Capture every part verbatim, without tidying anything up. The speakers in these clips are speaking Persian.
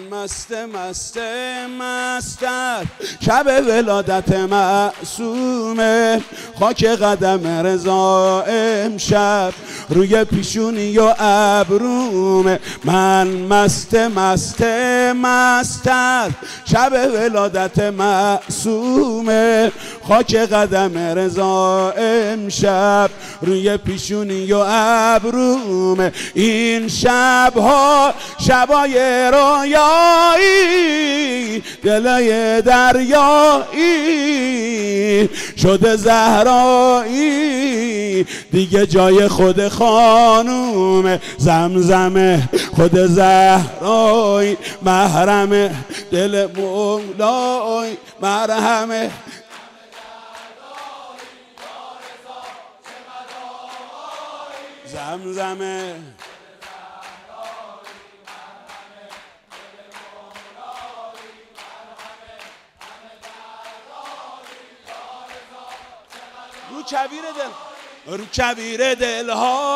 مست مست مستر شب ولادت معصومه، خاک قدم رضا امشب روی پیشونی و ابرومه. من مست مست مستر شب ولادت معصومه، خاک قدم رضا امشب روی پیشونی و ابرومه. این شبها شبای رویایی، دلای دریایی شده زهرایی، دیگه جای خود خانوم زمزمه. خود زهرایی محرم دل مولای مرهمه. زمزمه رو کبیر دل، رو کبیر دل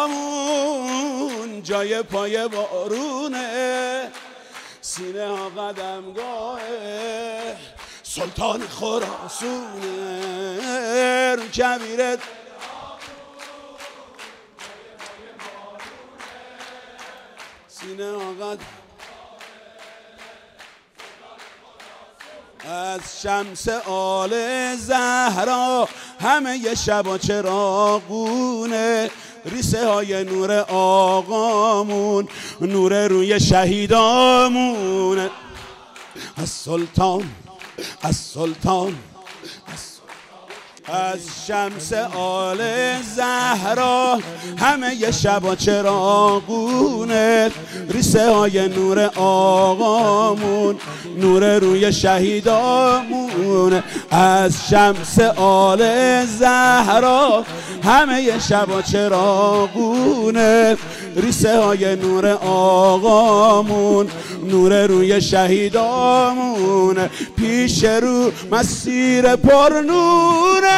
هامون جای پای بارونه، سینه ها قدمگاه سلطان خراسونه. رو کبیر سینه ها قدم از شمس آل زهرا همه ی شبا چراغونه، ریسه های نور آقامون نور روی شهیدامونه. از سلطان از سلطان از شمس آل زهرا همه ی شبا چراغونه، ریسه های نور آقامون نور روی شهیدامونه. از شمس آل زهرا همه ی شبا چراغونه، ریسه های نور آقامون نور روی شهیدامونه. پیش رو مسیر پر نوره،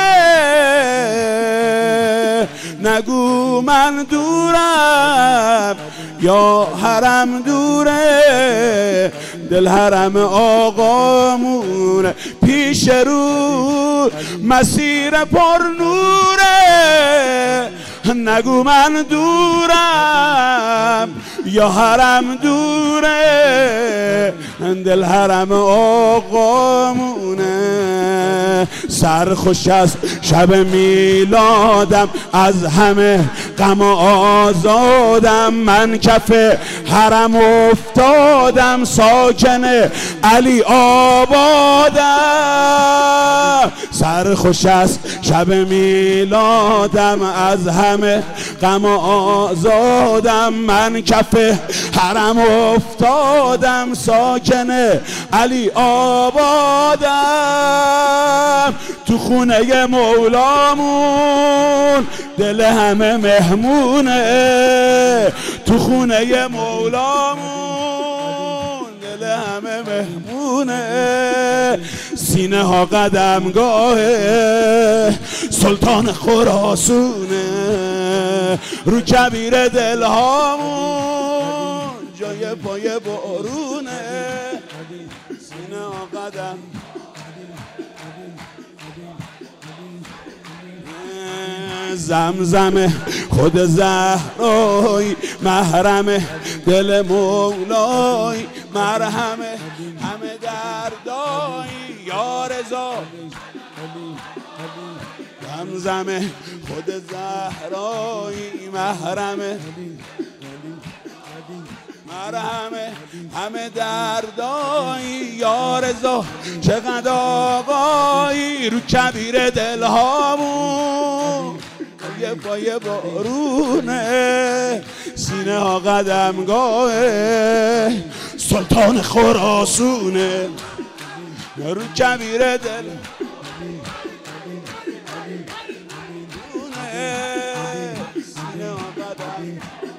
نگو من دورم یا حرم دوره، دل حرم آقامونه. پیش رو مسیر پر نوره، نگو من دورم یا حرم دوره، دل حرم آقامونه. سرخوش از شب میلادم، از همه غم آزادم، من کف حرم افتادم، ساکن علی آبادم. سرخوش از شب میلادم، از همه غم آزادم، من کف حرم افتادم، ساکن علی آبادم. تو خونه مولامون دل همه مهمونه، تو خونه مولامون دل همه مهمونه. سینه ها قدمگاه سلطان خراسونه، رو کبیر دل هامون جای پای بارونه. سینه ها قدم زمزمه خود زهرایی محرم دل مولای مرهمه. همه دردایی یا رضا زمزمه خود زهرایی محرمه مرهمه. همه دردایی یا رضا چقدر آقایی، رو کبیر دل هامون یه پای بارونه. سینه ها قدمگاه سلطان خراسونه، رو کبیر دل سینه ها قدم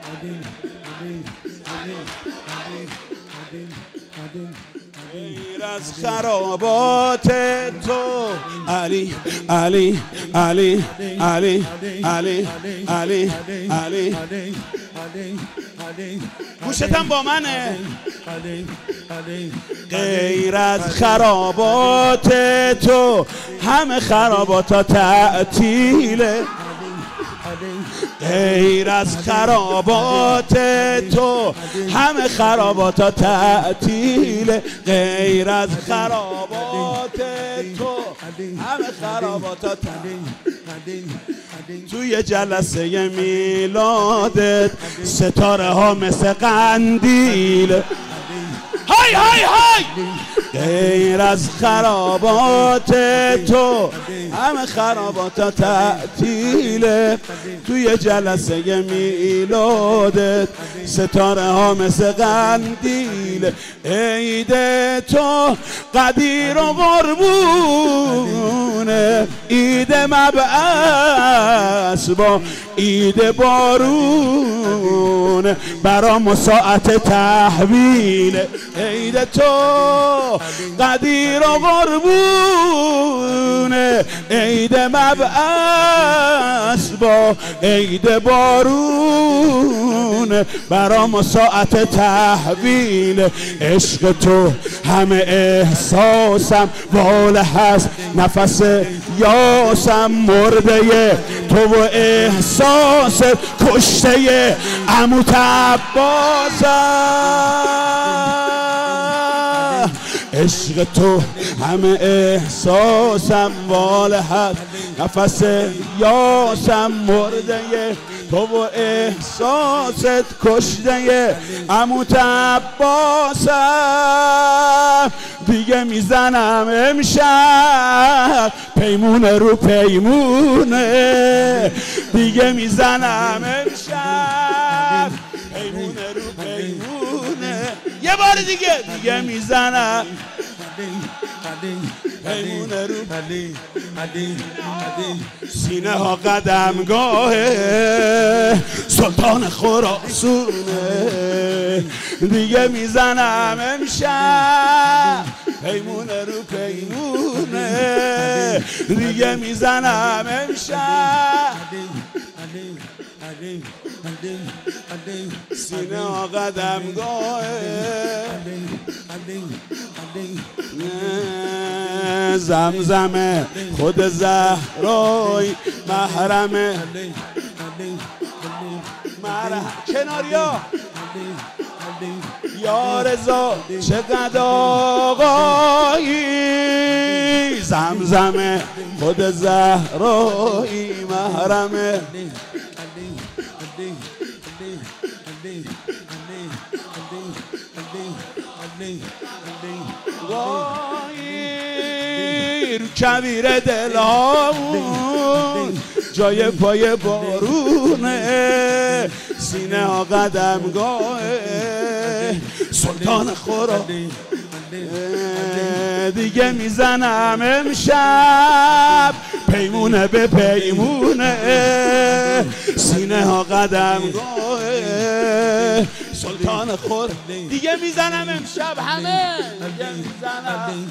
غیر از خرابات تو علی علی علی علی علی علی علی گوشتم با منه. غیر از خرابات تو همه خراباتا تعطیله. غیر از خرابات تو همه خراباتا تعطیله. غیر از خرابات تو همه خراباتا تعطیله. توی جلسه میلادت ستاره ها مثل قندیل. های های های. غیر از خرابات تو همه خرابات تعطیله. توی جلسه میلادت ستاره ها مثل قندیل. عید تو قدیر و قربونه، عید مبعث با عید بارونه، برام ساعت تحویل. عید تو قدیر و قربونه، عید مبعث با عید بارونه، برام ساعت تحویل. عشق تو همه احساسم واله هست، نفس یاسم مرده تو و احساس کشته عموت عباسم. عشق تو همه احساسم واله هست، نفس یاسم مرده تو و احساست کشته عموت عباسم. دیگه میزنم امشب پیمونه رو پیمونه، دیگه میزنم امشب پیمونه رو پیمونه. یه بار دیگه دیگه میزنم پیمونه رو سینه ها قدمگاه سلطان خراسونه. دیگه میزنم امشب پیمونه رو پیمونه، دیگه میزنم امشب سینه ها قدمگاه زمزمه خود زهرای محرمه محرم کناریا یا رضا چقدر آقایی. زمزمه خود زهرای محرمه وای رو کویر دلهامون جای پای بارونه، سینه ها قدمگاه سلطان خورا. دیگه میزنم امشب پیمونه به پیمونه، سینه ها قدمگاه سلطان خور. دیگه میزنم امشب همه، دیگه میزنم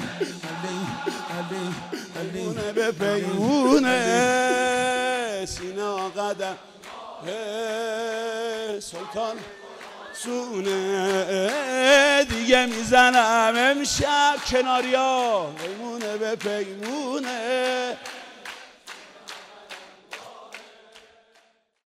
پیمونه به پیمونه، سینه ها قدم سلطان سونه. دیگه میزنم امشب کناریا پیمونه به پیمونه.